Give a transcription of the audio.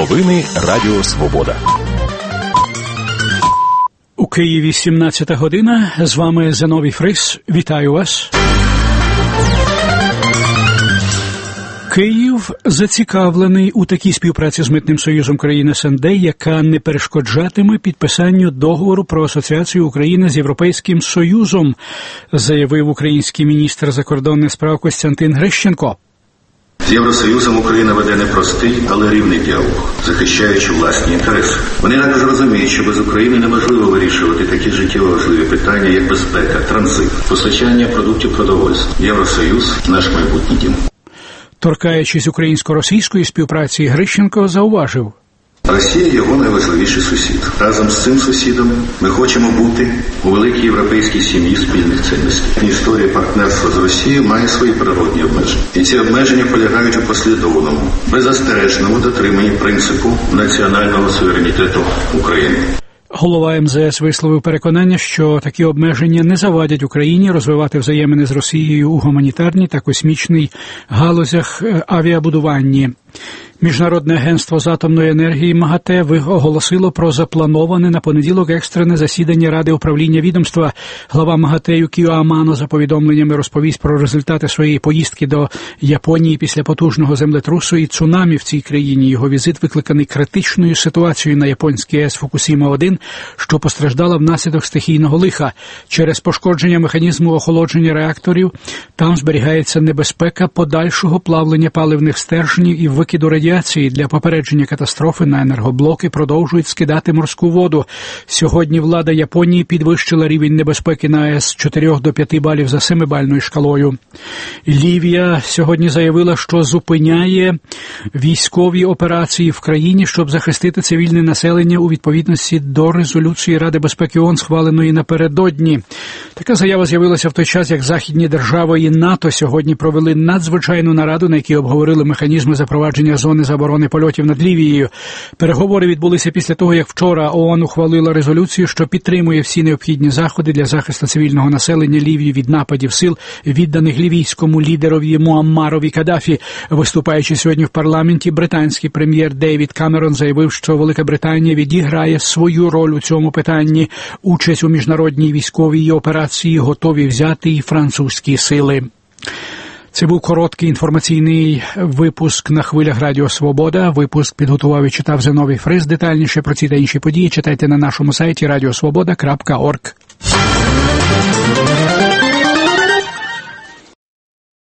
Новини Радіо Свобода. У Києві 17 година. З вами Зиновій Фрис. Вітаю вас. Київ зацікавлений у такій співпраці з Митним союзом країн СНД, яка не перешкоджатиме підписанню договору про асоціацію України з Європейським Союзом, заявив український міністр закордонних справ Костянтин Грищенко. З Євросоюзом Україна веде непростий, але рівний діалог, захищаючи власні інтереси. Вони також розуміють, що без України неможливо вирішувати такі життєво важливі питання, як безпека, транзит, постачання продуктів продовольства. Євросоюз – наш майбутній дім. Торкаючись українсько-російської співпраці, Грищенко зауважив: Росія – його найважливіший сусід. Разом з цим сусідом ми хочемо бути у великій європейській сім'ї спільних цінностей. Історія партнерства з Росією має свої природні обмеження. І ці обмеження полягають у послідовному, беззастережному дотриманні принципу національного суверенітету України. Голова МЗС висловив переконання, що такі обмеження не завадять Україні розвивати взаємини з Росією у гуманітарній та космічній галузях авіабудуванні. Міжнародне агентство з атомної енергії МАГАТЕ оголосило про заплановане на понеділок екстрене засідання Ради управління відомства. Глава МАГАТЕ Юкіо Амано за повідомленнями розповість про результати своєї поїздки до Японії після потужного землетрусу і цунамі в цій країні. Його візит викликаний критичною ситуацією на японській АЕС Фукусіма-1, що постраждала внаслідок стихійного лиха. Через пошкодження механізму охолодження реакторів там зберігається небезпека подальшого плавлення паливних стержнів і викиду радіації. Для попередження катастрофи на енергоблоки продовжують скидати морську воду. Сьогодні влада Японії підвищила рівень небезпеки на АЕС з 4 до 5 балів за 7-бальною шкалою. Лівія сьогодні заявила, що зупиняє військові операції в країні, щоб захистити цивільне населення у відповідності до резолюції Ради безпеки ООН, схваленої напередодні. Така заява з'явилася в той час, як західні держави і НАТО сьогодні провели надзвичайну нараду, на якій обговорили механізми запровадження зони заборони польотів над Лівією. Переговори відбулися після того, як вчора ООН ухвалила резолюцію, що підтримує всі необхідні заходи для захисту цивільного населення Лівії від нападів сил, відданих лівійському лідерові Муаммарові Каддафі. Виступаючи сьогодні в парламенті, британський прем'єр Девід Камерон заявив, що Велика Британія відіграє свою роль у цьому питанні. Участь у міжнародній військовій операції готові взяти і французькі сили. Це був короткий інформаційний випуск на хвилях Радіо Свобода. Випуск підготував і читав Зиновій Фрис. Детальніше про ці та інші події читайте на нашому сайті radiosvoboda.org.